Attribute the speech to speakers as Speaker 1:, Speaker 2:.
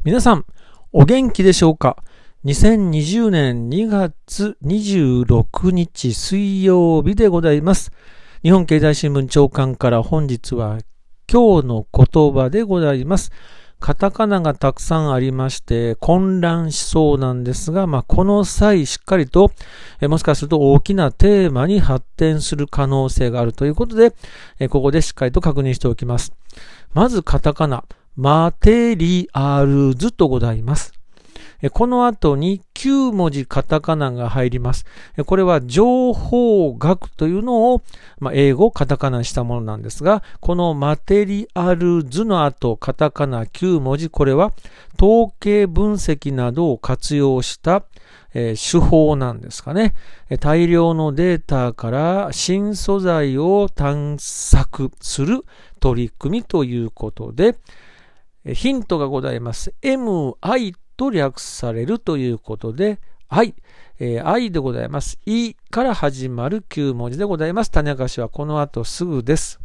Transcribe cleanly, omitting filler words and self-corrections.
Speaker 1: 皆さん、お元気でしょうか。2020年2月26日水曜日でございます。日本経済新聞長官から本日は今日の言葉でございます。カタカナがたくさんありまして混乱しそうなんですが、この際しっかりともしかすると大きなテーマに発展する可能性があるということで、ここでしっかりと確認しておきます。まずカタカナ。マテリアルズとございます。この後に9文字カタカナが入ります。これは情報学というのを、英語カタカナにしたものなんですが、このマテリアルズの後カタカナ9文字、これは統計分析などを活用した手法なんですかね。大量のデータから新素材を探索する取り組みということで、ヒントがございます。MI と略されるということで、I でございます。I から始まる9文字でございます。種明かしはこの後すぐです。